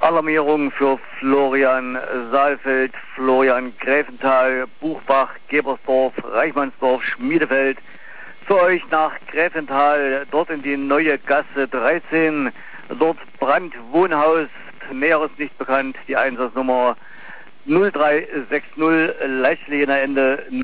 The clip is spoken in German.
Alarmierung für Florian Saalfeld, Florian Gräfenthal, Buchbach, Gebersdorf, Reichmannsdorf, Schmiedefeld. Für euch nach Gräfenthal, dort in die neue Gasse 13. Dort Brandwohnhaus, Näheres nicht bekannt, die Einsatznummer 0360, Leichtlinie Ende